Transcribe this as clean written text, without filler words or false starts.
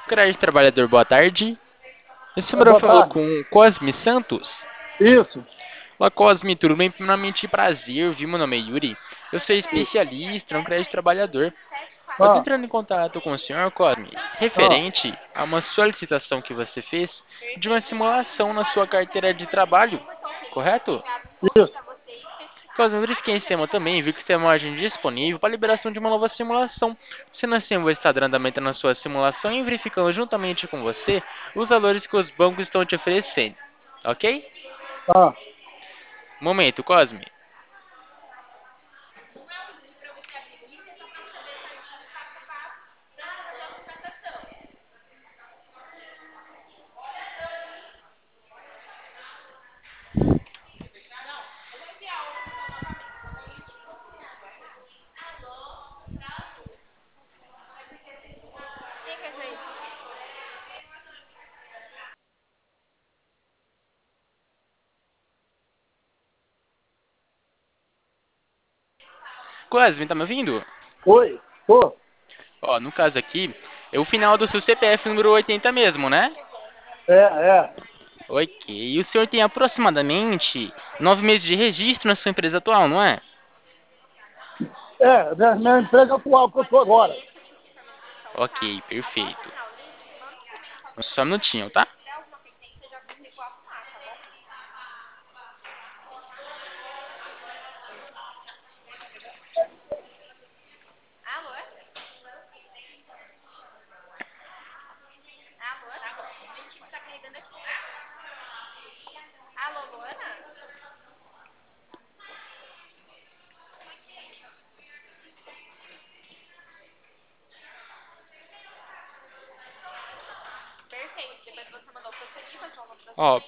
CREA Trabalhador, boa tarde. Esse número eu Boa falo tarde. com Cosme Santos. Isso. Olá, Cosme, tudo bem? Primeiramente, prazer, viu? Meu nome é Yuri. Eu sou especialista no CREA Trabalhador. Eu estou Ah, entrando em contato com o senhor, Cosme, ah, referente a uma solicitação que você fez de uma simulação na sua carteira de trabalho, correto? isso. Cosme, eu verifiquei em sistema também, vi que tem uma margem disponível para liberação de uma nova simulação. Sendo assim, eu vou estar dando andamento na sua simulação e verificando juntamente com você os valores que os bancos estão te oferecendo. Ok? Ah, Momento, Cosme. Cosme, tá me ouvindo? oi. Tô. Ó, no caso aqui, é o final do seu CPF número 80 mesmo, né? É. Ok. E o senhor tem aproximadamente 9 meses de registro na sua empresa atual, não é? Minha empresa atual que eu tô agora. Ok, perfeito. Só um minutinho, tá? Ó,